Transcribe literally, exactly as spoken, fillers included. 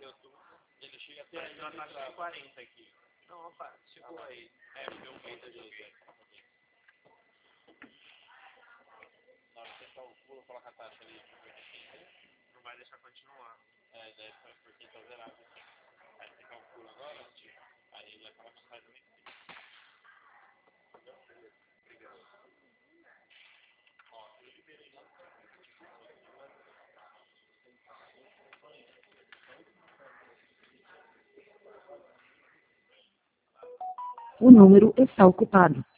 Ele chega até aí na taxa de quarenta aqui. Não, opa, segura aí. É, porque eu vi da joguei. Na hora que você calcula, coloca a taxa ali de vinte e cinco, não vai deixar continuar. É, daí foi porque tá zerado. Aí você calcula agora, aí ele acaba fazendo em cima. Obrigado. Ó, eu liberei lá. O número está ocupado.